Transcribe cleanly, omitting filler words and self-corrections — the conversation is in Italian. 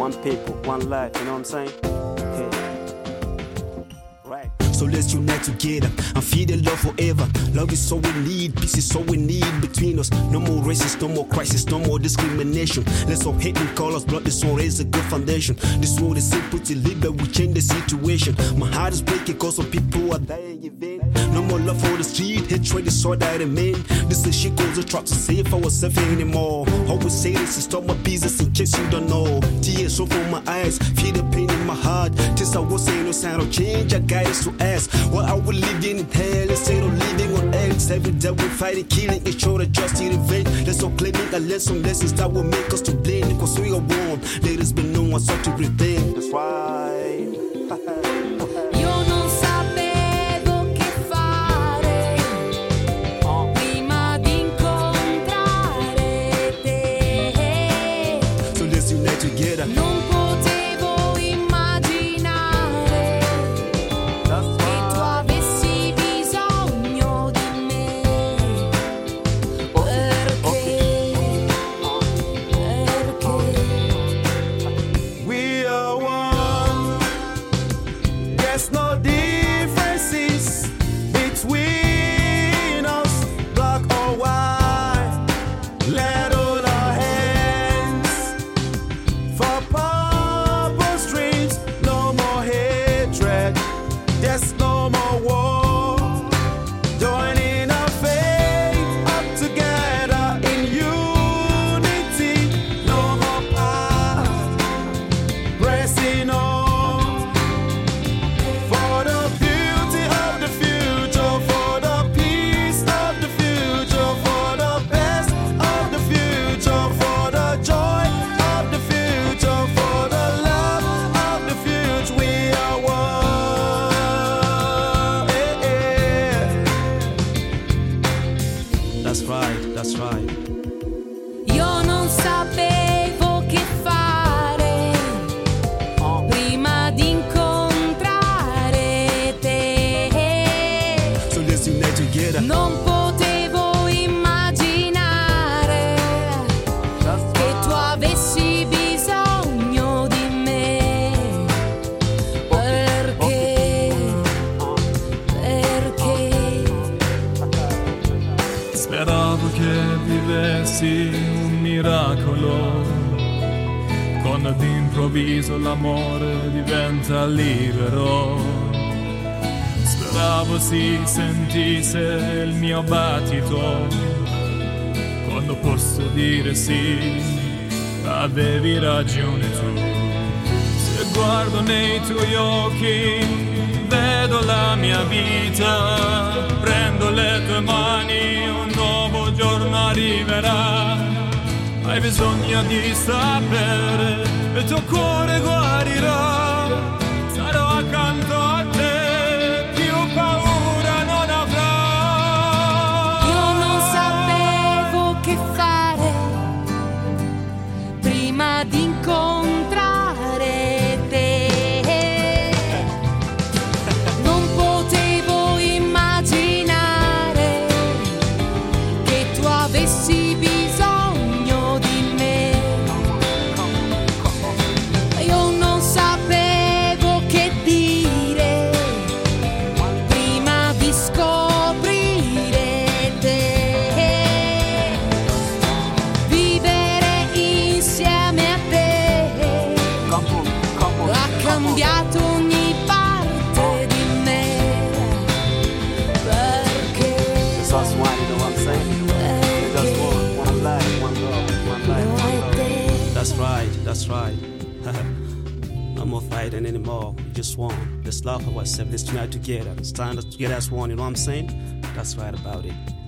one people, one life, you know what I'm saying? Okay. Right. So let's unite together and feel the love forever. Love is all we need, peace is all we need between us. No more racism, no more crisis, no more discrimination. Let's all hate and call us blood, this one is a good foundation. This world is simple to live, but we change the situation. My heart is breaking cause some people are dying in vain. No more love for the street, hatred is all that remain. This is shit goes a try to save ourselves anymore. Always say this is stop my business in case you don't know. Tears roll from my eyes, feel the pain in my heart. Since I was saying no sign of change, I got us to ask, why are we living in hell instead of living on earth? Every day we're fighting, killing each other just in vain. Let's all claiming and learn some lessons that will make us to blame. Because we are one, let us be no one so to everything. That's right. Together. Non potevo immaginare che tu avessi bisogno di me. Perché? We are one. There's no differences between us, black or white. Let all our hands for purple streets, no more hatred, there's no more war. Joining our faith up together in unity, no more past, pressing on for the beauty of the future, for the peace of the future, for the best of the future, for the joy of the future, for the love of the future. We are one. That's right, that's right. Io non sapevo che fare prima di incontrare te. So let's unite together. Non potevo immaginare che tu avessi bisogno di me. Perché? Speravo che vivessi un miracolo, quando d'improvviso l'amore diventa libero. Speravo si sentisse il mio battito, quando posso dire sì, avevi ragione tu. Se guardo nei tuoi occhi, vedo la mia vita, prendo le tue mani, un nuovo giorno arriverà. Hai bisogno di sapere, il tuo cuore guarirà. Sarò accanto a te, più paura non avrai. Io non sapevo che fare prima di incontrare te. Non potevo immaginare che tu avessi bisogno di me. Io non sapevo che dire prima di scoprire te. Vivere insieme a te ha cambiato ogni parte di me. Perché? It's us one, you know what I'm saying? It's just one life, one love, one life, one love. That's right, that's right. No more fighting anymore. We just won. Let's love ourselves. Let's unite together. Stand us together as one. You know what I'm saying? That's right about it.